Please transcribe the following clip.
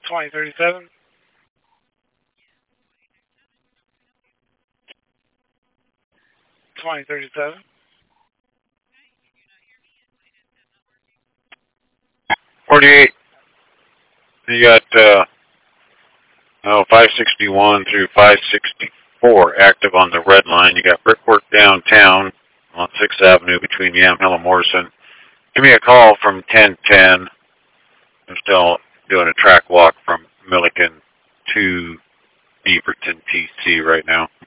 2037. $20.37. 48. You got 561 through 564 active on the red line. You got brickwork downtown on 6th Avenue between Yamhill and Morrison. Give me a call from 1010. I'm still doing a track walk from Milliken to Beaverton, TC right now.